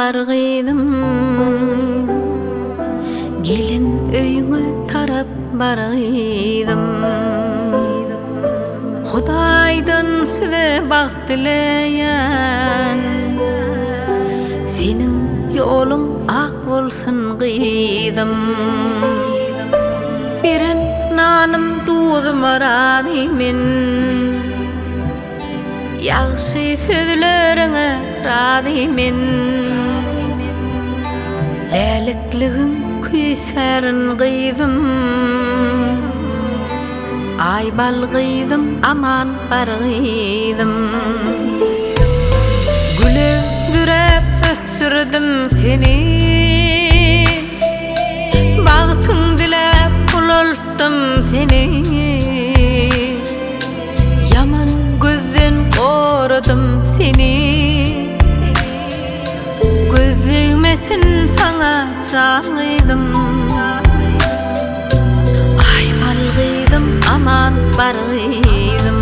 bargydım. Gelin öýüňe tarap bargydım. Hudaýdan size bagt dileýän, seniň ýoluň ak bolsun gyýdym. Biren nanım tuzum radymen, ýagşy sözleriňe radymen. Lälikligiň küýserin gyýdym, ay balgydım, aman bargydım. Güledürep ösürdim seni, bagtyň dilep bulultdym seni. Yaman gözden gorudum seni, gözümesin sana çağıydım. Ay balgydım, aman bargydım.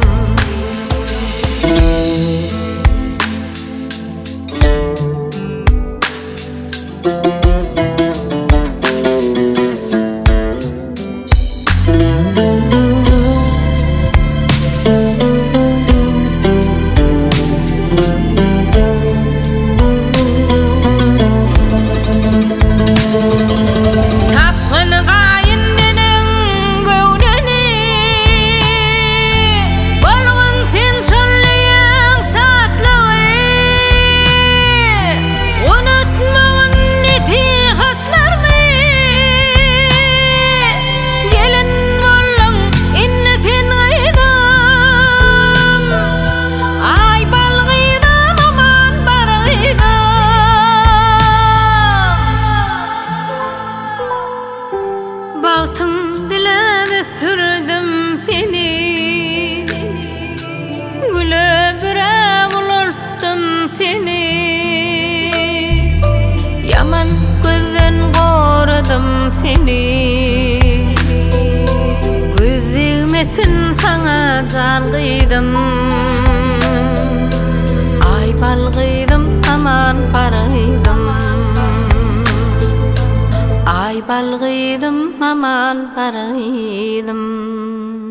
Bagtyň dilebe sürdüm seni, gülebire bulurtdum seni. Yaman gözden gorudum seni, gözümesin sana can gyýdym. Ay balgydım, aman bargydım. Ay balgydım, aman bargydım.